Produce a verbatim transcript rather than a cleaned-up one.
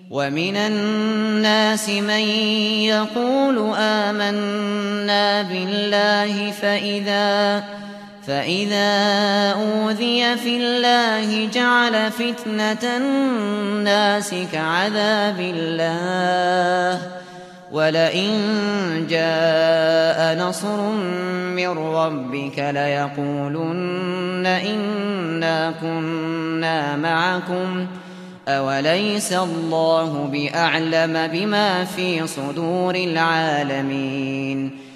ومن الناس من يقول آمنا بالله فإذا فإذا أوذي في الله جعل فتنة الناس كعذاب الله ولئن جاء نصر من ربك ليقولن إنا كنا معكم أوليس الله بأعلم بما في صدور العالمين